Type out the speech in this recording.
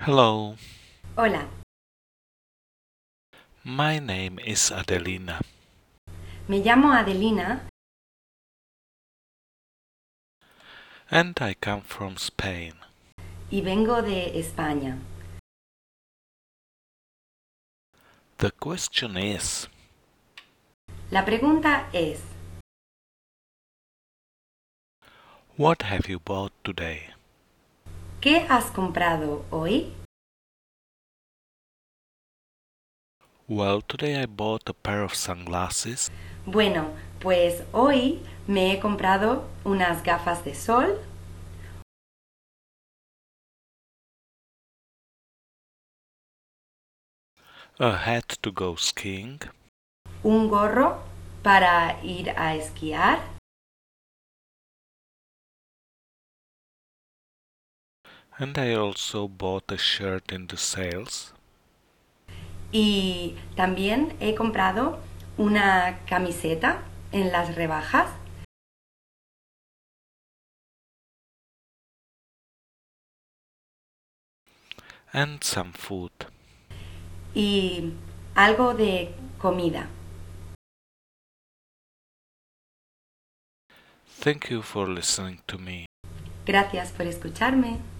Hello, Hola, my name is Adelina. me llamo Adelina And I come from Spain. y vengo de España. The question is, La pregunta es, what have you bought today? ¿qué has comprado hoy? Well, today I bought a pair of sunglasses Bueno, pues hoy me he comprado unas gafas de sol, a hat to go skiing, un gorro para ir a esquiar and I also bought a shirt in the sales. y también he comprado una camiseta en las rebajas And some food. y algo de comida. Thank you for listening to me. Gracias por escucharme.